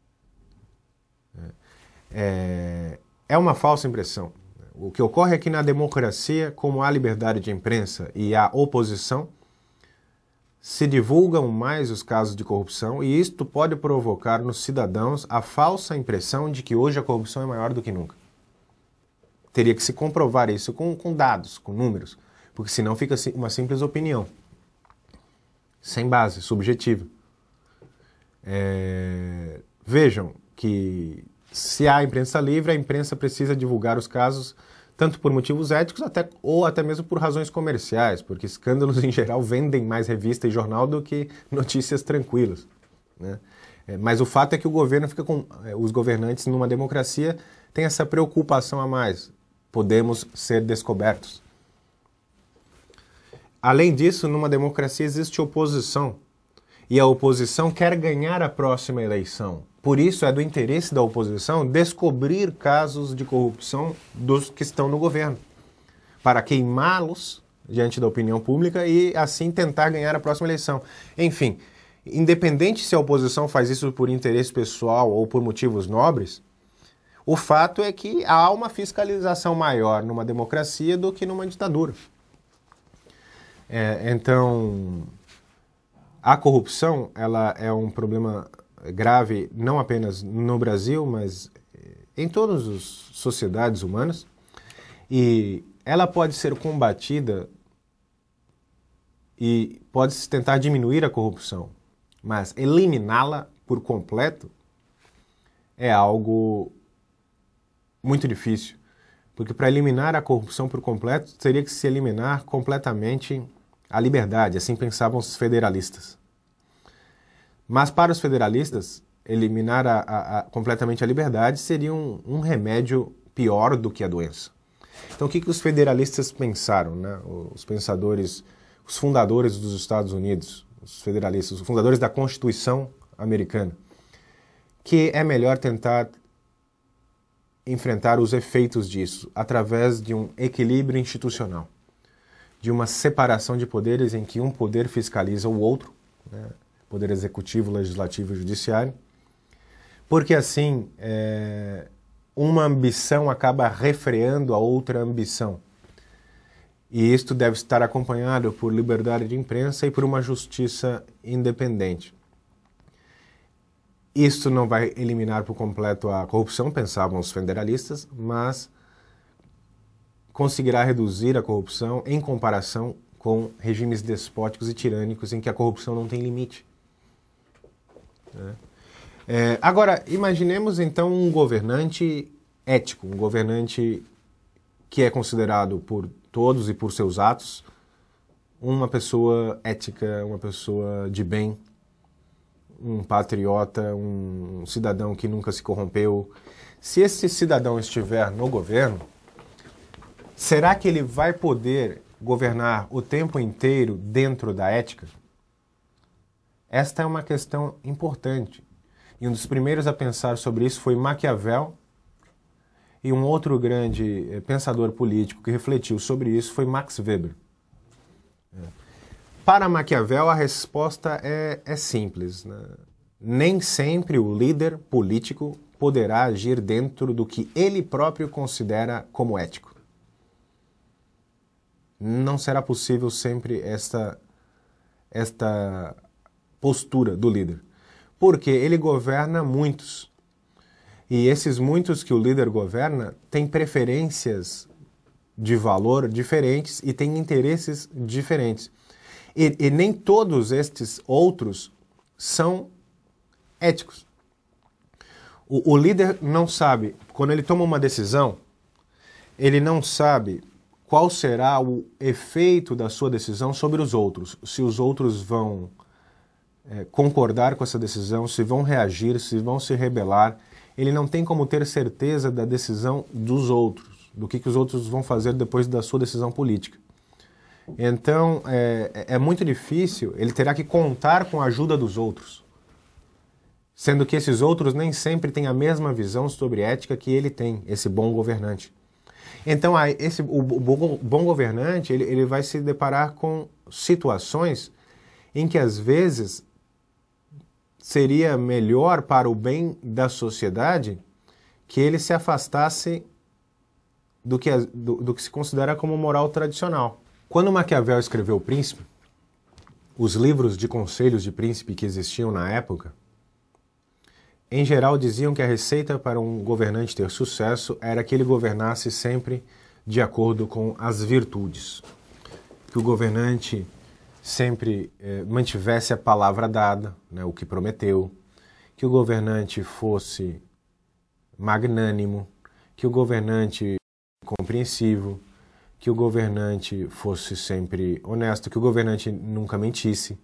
É uma falsa impressão. O que ocorre é que na democracia, como há liberdade de imprensa e há oposição, se divulgam mais os casos de corrupção e isto pode provocar nos cidadãos a falsa impressão de que hoje a corrupção é maior do que nunca. Teria que se comprovar isso com dados, com números, porque senão fica uma simples opinião, sem base, subjetiva. Vejam que se há imprensa livre, a imprensa precisa divulgar os casos tanto por motivos éticos ou até mesmo por razões comerciais, porque escândalos em geral vendem mais revista e jornal do que notícias tranquilas, né? Mas o fato é que o governo fica com... Os governantes numa democracia têm essa preocupação a mais. Podemos ser descobertos. Além disso, numa democracia existe oposição. E a oposição quer ganhar a próxima eleição. Por isso é do interesse da oposição descobrir casos de corrupção dos que estão no governo, para queimá-los diante da opinião pública e assim tentar ganhar a próxima eleição. Enfim, independente se a oposição faz isso por interesse pessoal ou por motivos nobres, o fato é que há uma fiscalização maior numa democracia do que numa ditadura. Então, a corrupção ela é um problema grave não apenas no Brasil, mas em todas as sociedades humanas, e ela pode ser combatida e pode-se tentar diminuir a corrupção, mas eliminá-la por completo é algo muito difícil, porque para eliminar a corrupção por completo teria que se eliminar completamente a liberdade, assim pensavam os federalistas. Mas para os federalistas, eliminar completamente a liberdade seria um remédio pior do que a doença. Então o que os federalistas pensaram, né? Os pensadores, os fundadores dos Estados Unidos, os federalistas, os fundadores da Constituição americana, que é melhor tentar enfrentar os efeitos disso através de um equilíbrio institucional, de uma separação de poderes em que um poder fiscaliza o outro, né? Poder executivo, legislativo e judiciário, porque assim uma ambição acaba refreando a outra ambição. E isto deve estar acompanhado por liberdade de imprensa e por uma justiça independente. Isto não vai eliminar por completo a corrupção, pensavam os federalistas, mas conseguirá reduzir a corrupção em comparação com regimes despóticos e tirânicos em que a corrupção não tem limite. Agora, imaginemos então um governante ético, um governante que é considerado por todos e por seus atos uma pessoa ética, uma pessoa de bem, um patriota, um cidadão que nunca se corrompeu. Se esse cidadão estiver no governo, será que ele vai poder governar o tempo inteiro dentro da ética? Esta é uma questão importante. E um dos primeiros a pensar sobre isso foi Maquiavel, e um outro grande pensador político que refletiu sobre isso foi Max Weber. Para Maquiavel, a resposta é simples, né? Nem sempre o líder político poderá agir dentro do que ele próprio considera como ético. Não será possível sempre esta postura do líder, porque ele governa muitos. E esses muitos que o líder governa têm preferências de valor diferentes e têm interesses diferentes. E nem todos estes outros são éticos. O líder não sabe, quando ele toma uma decisão, ele não sabe qual será o efeito da sua decisão sobre os outros. Se os outros vão concordar com essa decisão, se vão reagir, se vão se rebelar. Ele não tem como ter certeza da decisão dos outros, do que os outros vão fazer depois da sua decisão política. Então, é muito difícil, ele terá que contar com a ajuda dos outros, sendo que esses outros nem sempre têm a mesma visão sobre ética que ele tem, esse bom governante. Então, o bom governante, ele vai se deparar com situações em que, às vezes, seria melhor para o bem da sociedade que ele se afastasse do que se considera como moral tradicional. Quando Maquiavel escreveu O Príncipe, os livros de conselhos de príncipe que existiam na época, em geral diziam que a receita para um governante ter sucesso era que ele governasse sempre de acordo com as virtudes. Que o governante sempre mantivesse a palavra dada, né, o que prometeu, que o governante fosse magnânimo, que o governante fosse compreensivo, que o governante fosse sempre honesto, que o governante nunca mentisse.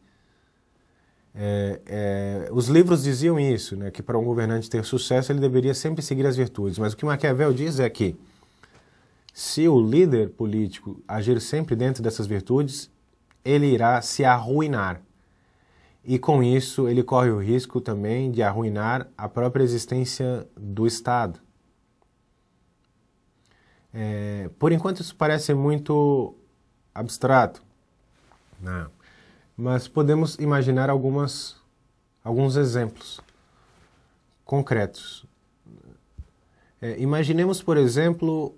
Os livros diziam isso, né, que para um governante ter sucesso ele deveria sempre seguir as virtudes, mas o que Maquiavel diz é que se o líder político agir sempre dentro dessas virtudes, ele irá se arruinar. E com isso ele corre o risco também de arruinar a própria existência do Estado. Por enquanto isso parece muito abstrato, né? Mas podemos imaginar alguns exemplos concretos. Imaginemos, por exemplo,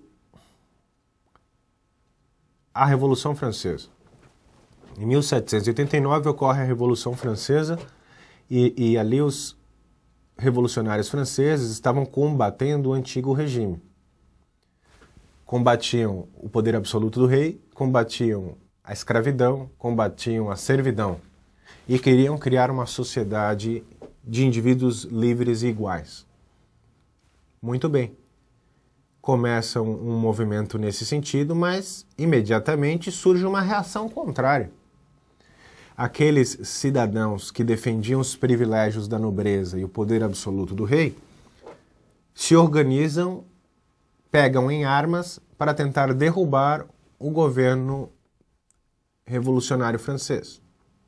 a Revolução Francesa. Em 1789 ocorre a Revolução Francesa e ali os revolucionários franceses estavam combatendo o antigo regime. Combatiam o poder absoluto do rei, combatiam a escravidão, combatiam a servidão e queriam criar uma sociedade de indivíduos livres e iguais. Muito bem. Começa um movimento nesse sentido, mas imediatamente surge uma reação contrária. Aqueles cidadãos que defendiam os privilégios da nobreza e o poder absoluto do rei se organizam, pegam em armas para tentar derrubar o governo revolucionário francês.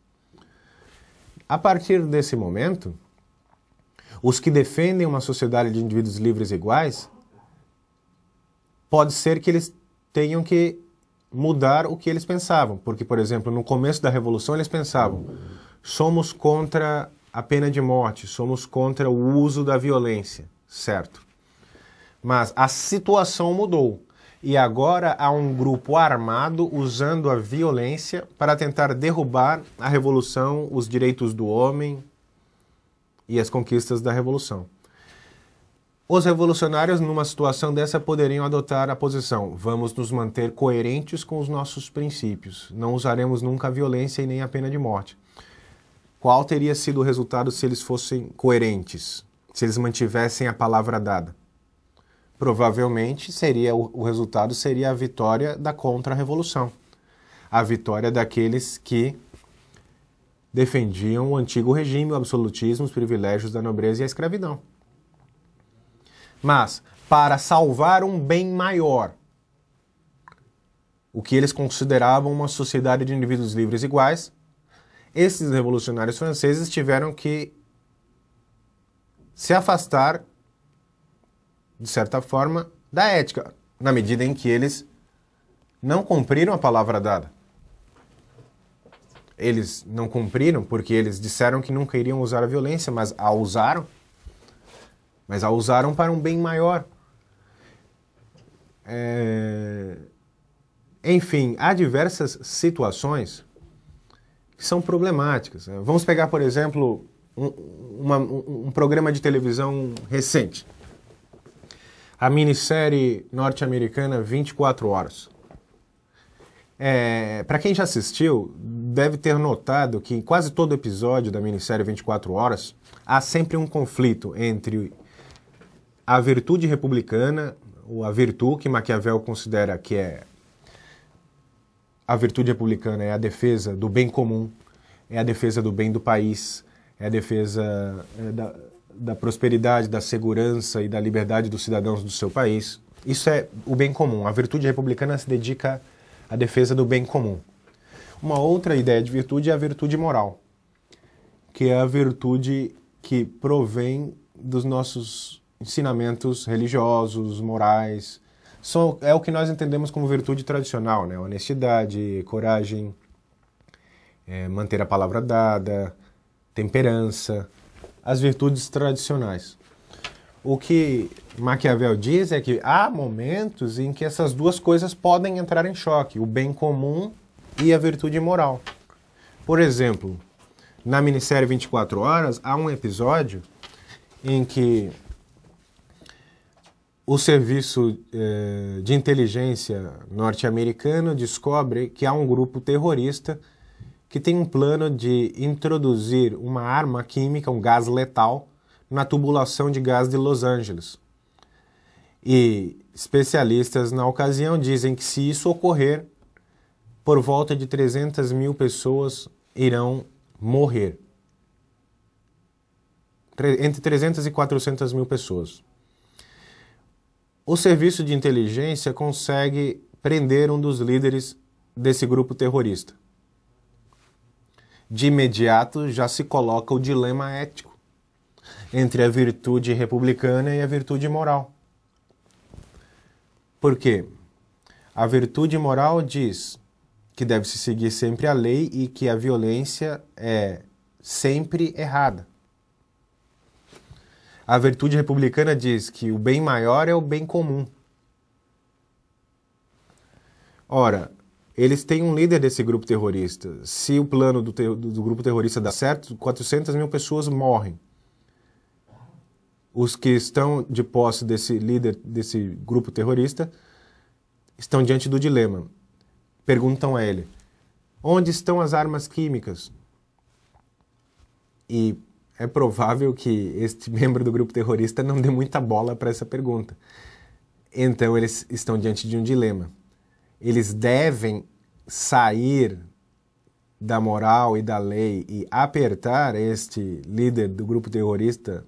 A partir desse momento, os que defendem uma sociedade de indivíduos livres e iguais, pode ser que eles tenham que mudar o que eles pensavam. Porque, por exemplo, no começo da Revolução eles pensavam: somos contra a pena de morte, somos contra o uso da violência, certo? Mas a situação mudou. E agora há um grupo armado usando a violência para tentar derrubar a revolução, os direitos do homem e as conquistas da revolução. Os revolucionários, numa situação dessa, poderiam adotar a posição: vamos nos manter coerentes com os nossos princípios, não usaremos nunca a violência e nem a pena de morte. Qual teria sido o resultado se eles fossem coerentes, se eles mantivessem a palavra dada? Provavelmente o resultado seria a vitória da contra-revolução, a vitória daqueles que defendiam o antigo regime, o absolutismo, os privilégios da nobreza e a escravidão. Mas, para salvar um bem maior, o que eles consideravam uma sociedade de indivíduos livres e iguais, esses revolucionários franceses tiveram que se afastar, de certa forma, da ética, na medida em que eles não cumpriram a palavra dada. Eles não cumpriram porque eles disseram que nunca iriam usar a violência, mas a usaram para um bem maior. Enfim, há diversas situações que são problemáticas. Vamos pegar, por exemplo, um programa de televisão recente. A minissérie norte-americana 24 Horas. Para quem já assistiu, deve ter notado que em quase todo episódio da minissérie 24 Horas há sempre um conflito entre a virtude republicana, ou a virtude que Maquiavel considera que é a virtude republicana, é a defesa do bem comum, é a defesa do bem do país, é a defesa da prosperidade, da segurança e da liberdade dos cidadãos do seu país. Isso é o bem comum. A virtude republicana se dedica à defesa do bem comum. Uma outra ideia de virtude é a virtude moral, que é a virtude que provém dos nossos ensinamentos religiosos, morais. É o que nós entendemos como virtude tradicional, né? Honestidade, coragem, manter a palavra dada, temperança, as virtudes tradicionais. O que Maquiavel diz é que há momentos em que essas duas coisas podem entrar em choque, o bem comum e a virtude moral. Por exemplo, na minissérie 24 Horas, há um episódio em que o serviço de inteligência norte-americano descobre que há um grupo terrorista que tem um plano de introduzir uma arma química, um gás letal, na tubulação de gás de Los Angeles. E especialistas na ocasião dizem que se isso ocorrer, por volta de 300 mil pessoas irão morrer. Entre 300 e 400 mil pessoas. O serviço de inteligência consegue prender um dos líderes desse grupo terrorista. De imediato já se coloca o dilema ético entre a virtude republicana e a virtude moral. Por quê? A virtude moral diz que deve-se seguir sempre a lei e que a violência é sempre errada. A virtude republicana diz que o bem maior é o bem comum. Ora, eles têm um líder desse grupo terrorista. Se o plano do grupo terrorista dá certo, 400 mil pessoas morrem. Os que estão de posse desse líder desse grupo terrorista estão diante do dilema. Perguntam a ele: onde estão as armas químicas? E é provável que este membro do grupo terrorista não dê muita bola para essa pergunta. Então eles estão diante de um dilema. Eles devem sair da moral e da lei e apertar este líder do grupo terrorista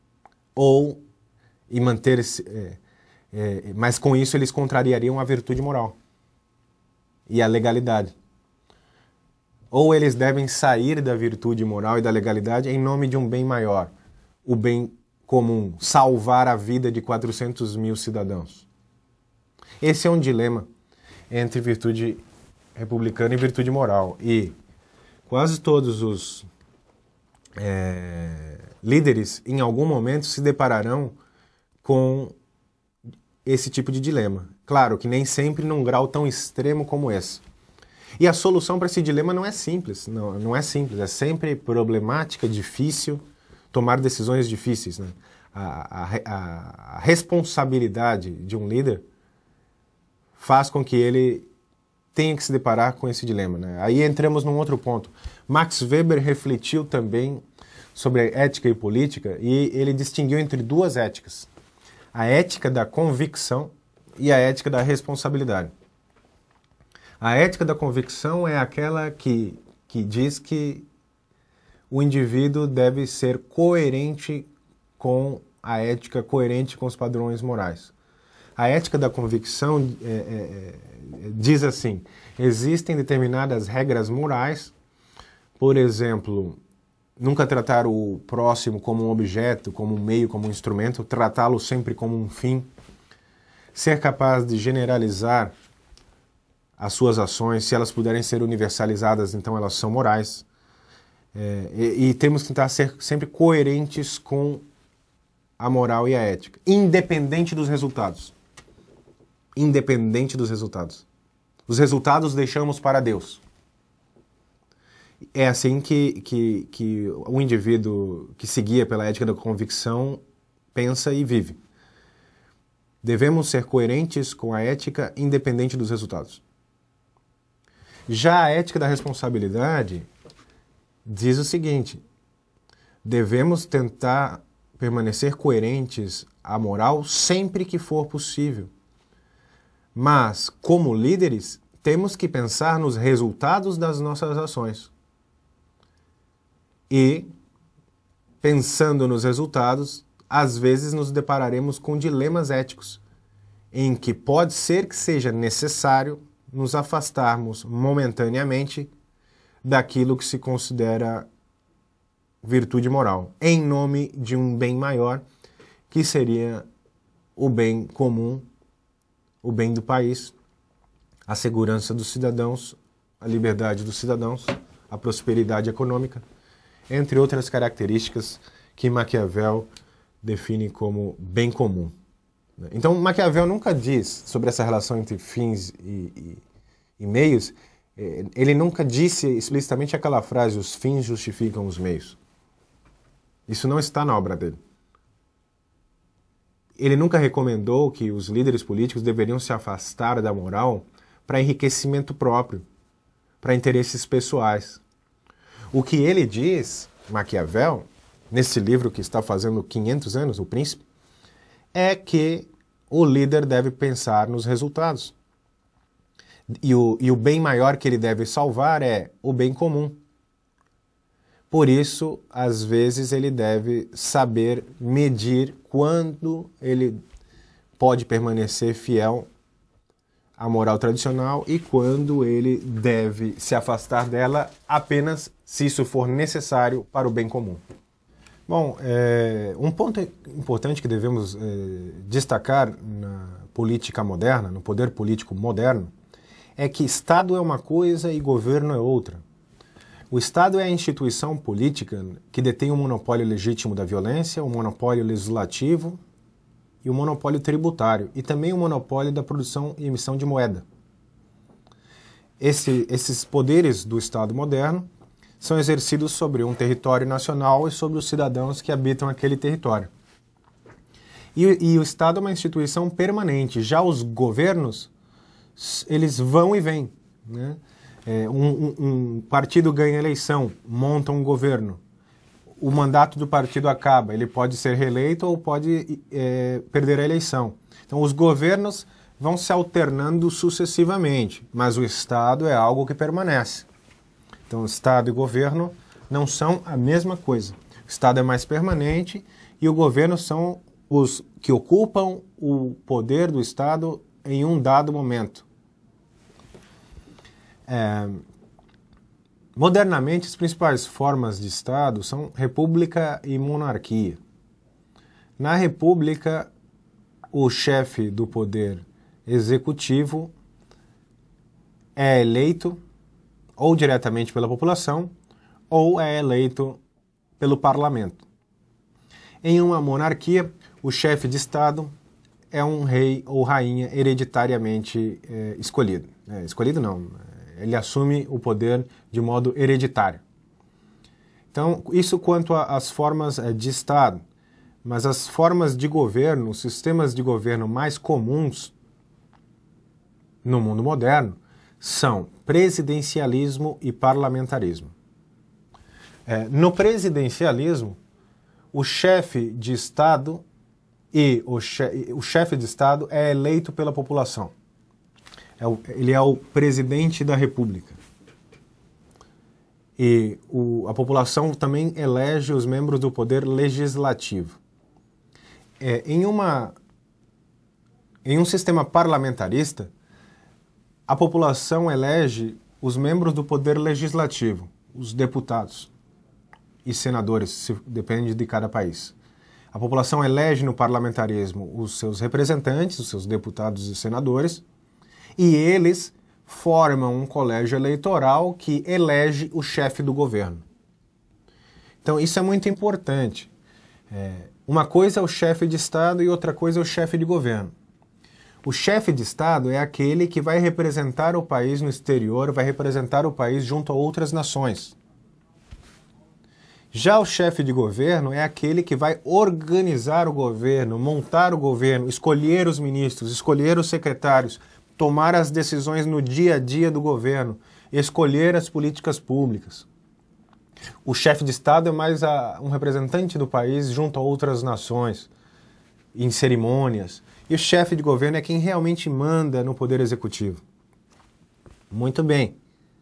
e manter-se... mas com isso eles contrariariam a virtude moral e a legalidade. Ou eles devem sair da virtude moral e da legalidade em nome de um bem maior, o bem comum, salvar a vida de 400 mil cidadãos. Esse é um dilema entre virtude republicana e virtude moral. E quase todos os líderes, em algum momento, se depararão com esse tipo de dilema. Claro que nem sempre num grau tão extremo como esse. E a solução para esse dilema não é simples, não é simples, é sempre problemática, difícil, tomar decisões difíceis, né? A responsabilidade de um líder faz com que ele tenha que se deparar com esse dilema, né? Aí entramos num outro ponto. Max Weber refletiu também sobre ética e política e ele distinguiu entre duas éticas: a ética da convicção e a ética da responsabilidade. A ética da convicção é aquela que diz que o indivíduo deve ser coerente com a ética, coerente com os padrões morais. A ética da convicção diz assim: existem determinadas regras morais, por exemplo, nunca tratar o próximo como um objeto, como um meio, como um instrumento, tratá-lo sempre como um fim, ser capaz de generalizar as suas ações, se elas puderem ser universalizadas, então elas são morais. E temos que tentar ser sempre coerentes com a moral e a ética, independente dos resultados. Independente dos resultados. Os resultados deixamos para Deus. É assim que o indivíduo que se guia pela ética da convicção pensa e vive. Devemos ser coerentes com a ética independente dos resultados. Já a ética da responsabilidade diz o seguinte: devemos tentar permanecer coerentes à moral sempre que for possível. Mas, como líderes, temos que pensar nos resultados das nossas ações. E, pensando nos resultados, às vezes nos depararemos com dilemas éticos, em que pode ser que seja necessário nos afastarmos momentaneamente daquilo que se considera virtude moral, em nome de um bem maior, que seria o bem comum, o bem do país, a segurança dos cidadãos, a liberdade dos cidadãos, a prosperidade econômica, entre outras características que Maquiavel define como bem comum. Então, Maquiavel nunca diz sobre essa relação entre fins e meios, ele nunca disse explicitamente aquela frase, os fins justificam os meios. Isso não está na obra dele. Ele nunca recomendou que os líderes políticos deveriam se afastar da moral para enriquecimento próprio, para interesses pessoais. O que ele diz, Maquiavel, nesse livro que está fazendo 500 anos, O Príncipe, é que o líder deve pensar nos resultados. E o bem maior que ele deve salvar é o bem comum. Por isso, às vezes, ele deve saber medir quando ele pode permanecer fiel à moral tradicional e quando ele deve se afastar dela apenas se isso for necessário para o bem comum. Bom, um ponto importante que devemos destacar na política moderna, no poder político moderno, é que Estado é uma coisa e governo é outra. O Estado é a instituição política que detém o monopólio legítimo da violência, o monopólio legislativo e o monopólio tributário, e também o monopólio da produção e emissão de moeda. Esses poderes do Estado moderno são exercidos sobre um território nacional e sobre os cidadãos que habitam aquele território. E o Estado é uma instituição permanente. Já os governos, eles vão e vêm, né? Um partido ganha eleição, monta um governo. O mandato do partido acaba, ele pode ser reeleito ou pode perder a eleição. Então os governos vão se alternando sucessivamente, mas o Estado é algo que permanece. Então Estado e governo não são a mesma coisa. O Estado é mais permanente e o governo são os que ocupam o poder do Estado em um dado momento. Modernamente, as principais formas de Estado são república e monarquia. Na república, o chefe do poder executivo é eleito ou diretamente pela população ou é eleito pelo parlamento. Em uma monarquia, o chefe de Estado é um rei ou rainha hereditariamente escolhido. Escolhido não, ele assume o poder de modo hereditário. Então, isso quanto às formas de Estado. Mas as formas de governo, os sistemas de governo mais comuns no mundo moderno são presidencialismo e parlamentarismo. No presidencialismo, o chefe de Estado o chefe de Estado é eleito pela população. Ele é o presidente da República. E a população também elege os membros do poder legislativo. Em um sistema parlamentarista, a população elege os membros do poder legislativo, os deputados e senadores, depende de cada país. A população elege no parlamentarismo os seus representantes, os seus deputados e senadores, e eles formam um colégio eleitoral que elege o chefe do governo. Então isso é muito importante. Uma coisa é o chefe de Estado e outra coisa é o chefe de governo. O chefe de Estado é aquele que vai representar o país no exterior, vai representar o país junto a outras nações. Já o chefe de governo é aquele que vai organizar o governo, montar o governo, escolher os ministros, escolher os secretários, tomar as decisões no dia a dia do governo escolher as políticas públicas. O chefe de Estado é mais um representante do país junto a outras nações, em cerimônias. E o chefe de governo é quem realmente manda no poder executivo. Muito bem.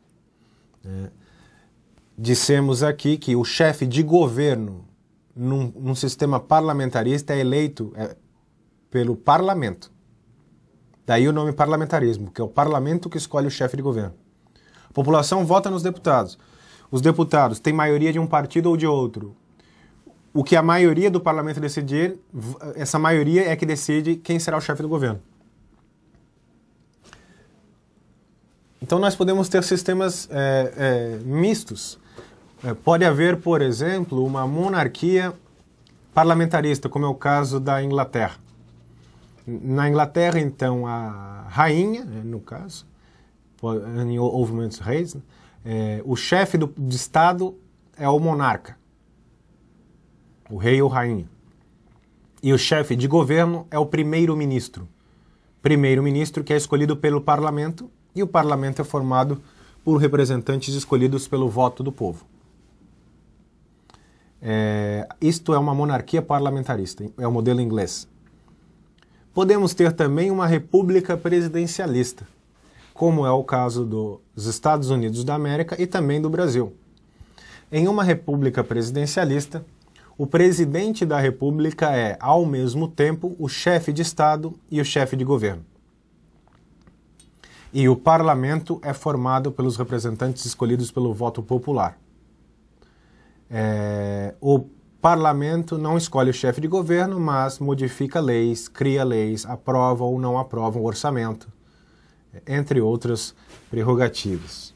Dissemos aqui que o chefe de governo, num sistema parlamentarista, é eleito pelo parlamento. Daí o nome parlamentarismo, que é o parlamento que escolhe o chefe de governo. A população vota nos deputados. Os deputados têm maioria de um partido ou de outro. O que a maioria do parlamento decidir, essa maioria é que decide quem será o chefe do governo. Então nós podemos ter sistemas mistos. Pode haver, por exemplo, uma monarquia parlamentarista, como é o caso da Inglaterra. Na Inglaterra, então, a rainha, no caso, houve muitos reis, né? O chefe de Estado é o monarca, o rei ou rainha. E o chefe de governo é o primeiro-ministro. Primeiro-ministro que é escolhido pelo parlamento, e o parlamento é formado por representantes escolhidos pelo voto do povo. Isto é uma monarquia parlamentarista, é o modelo inglês. Podemos ter também uma república presidencialista, como é o caso dos Estados Unidos da América e também do Brasil. Em uma república presidencialista, o presidente da república é, ao mesmo tempo, o chefe de Estado e o chefe de governo. E o parlamento é formado pelos representantes escolhidos pelo voto popular. O parlamento não escolhe o chefe de governo, mas modifica leis, cria leis, aprova ou não aprova o orçamento, entre outras prerrogativas.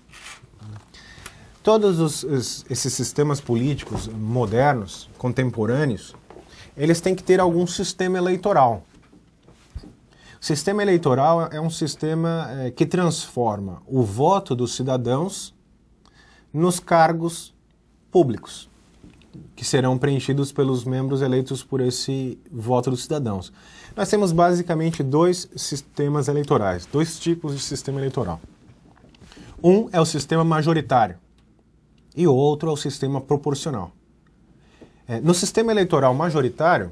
Todos esses sistemas políticos modernos, contemporâneos, eles têm que ter algum sistema eleitoral. O sistema eleitoral é um sistema que transforma o voto dos cidadãos nos cargos públicos, que serão preenchidos pelos membros eleitos por esse voto dos cidadãos. Nós temos basicamente dois sistemas eleitorais, dois tipos de sistema eleitoral. Um é o sistema majoritário e o outro é o sistema proporcional. No sistema eleitoral majoritário,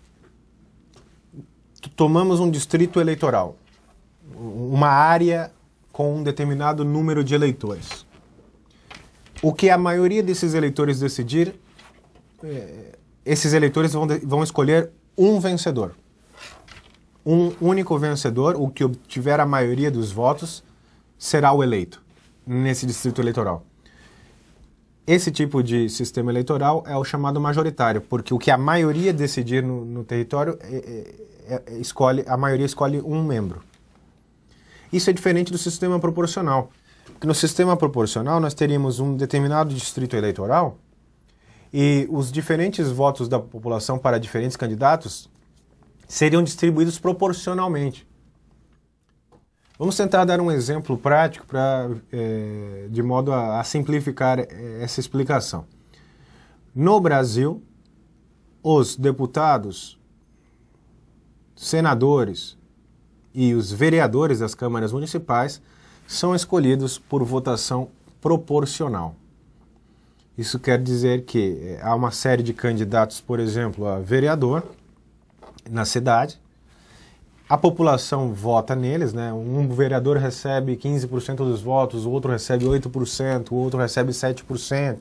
tomamos um distrito eleitoral, uma área com um determinado número de eleitores. O que a maioria desses eleitores decidir, esses eleitores vão escolher um vencedor. Um único vencedor, o que obtiver a maioria dos votos, será o eleito nesse distrito eleitoral. Esse tipo de sistema eleitoral é o chamado majoritário, porque o que a maioria decidir no território, a maioria escolhe um membro. Isso é diferente do sistema proporcional, porque no sistema proporcional nós teríamos um determinado distrito eleitoral e os diferentes votos da população para diferentes candidatos seriam distribuídos proporcionalmente. Vamos tentar dar um exemplo prático de modo a simplificar essa explicação. No Brasil, os deputados, senadores e os vereadores das câmaras municipais são escolhidos por votação proporcional. Isso quer dizer que há uma série de candidatos, por exemplo, a vereador na cidade. A população vota neles, né? Um vereador recebe 15% dos votos, o outro recebe 8%, o outro recebe 7%.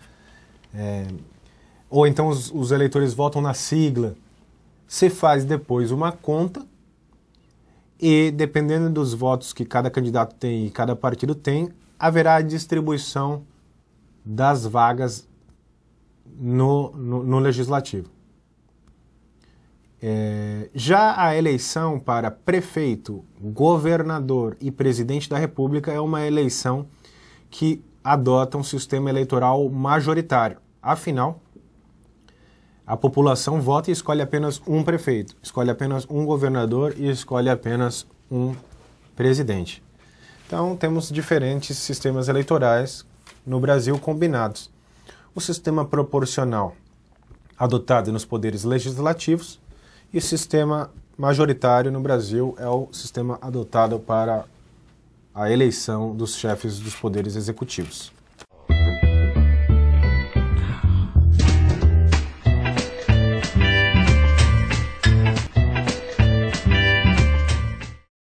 Ou então os eleitores votam na sigla. Se faz depois uma conta e, dependendo dos votos que cada candidato tem e cada partido tem, haverá a distribuição das vagas no legislativo. Já a eleição para prefeito, governador e presidente da República é uma eleição que adota um sistema eleitoral majoritário. Afinal, a população vota e escolhe apenas um prefeito, escolhe apenas um governador e escolhe apenas um presidente. Então, temos diferentes sistemas eleitorais no Brasil combinados. O sistema proporcional adotado nos poderes legislativos e o sistema majoritário no Brasil é o sistema adotado para a eleição dos chefes dos poderes executivos.